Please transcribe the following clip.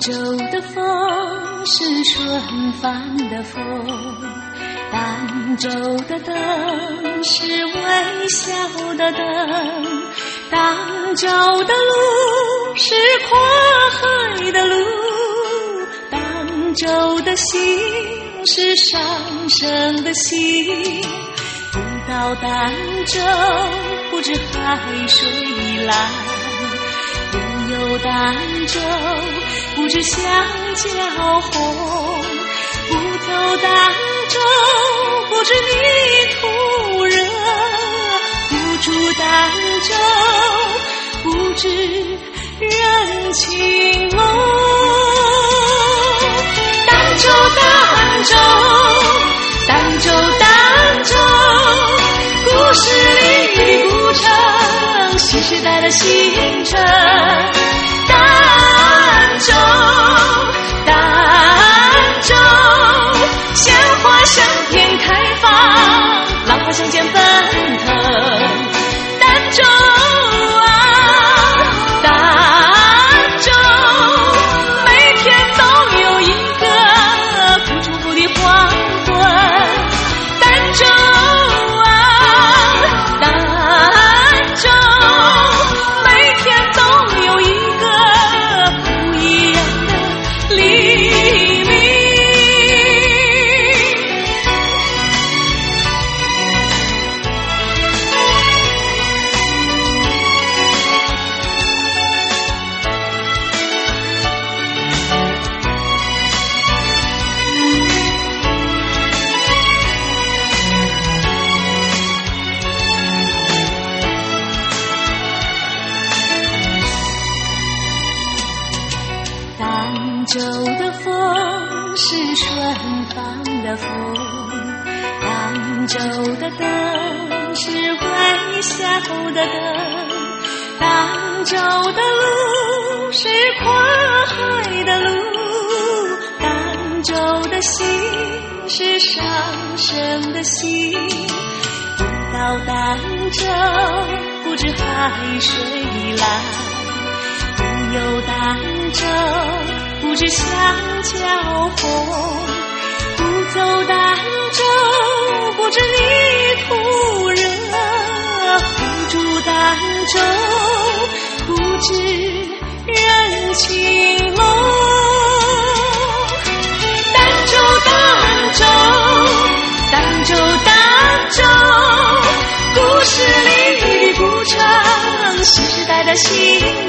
州的风是顺放的风，儋州的灯是微笑的灯，儋州的路是跨海的路，儋州的心是上升的心。不到儋州，不知海水蓝；不有儋州，不知香蕉红。不走儋州，不知泥土热；不住儋州，不知人情浓。儋州，儋州，儋州，儋州，故事里的古城，新时代的新城。儋州，儋州，鲜花盛片开放，浪花相见奔腾。儋州啊，儋州，每天都有一个不祝福的黄昏。儋州啊，儋州，每天都有一个不一样的黎明。儋州的风是顺放的风，儋州的灯是微笑的灯，儋州的路是跨海的路，儋州的心是上升的心。不到儋州，不知海水蓝；不有儋州，不知香蕉红。不走儋州，不知泥土热；不住儋州，不知人情浓。儋州，儋州，儋州，儋州，故事里的古城，新时代的新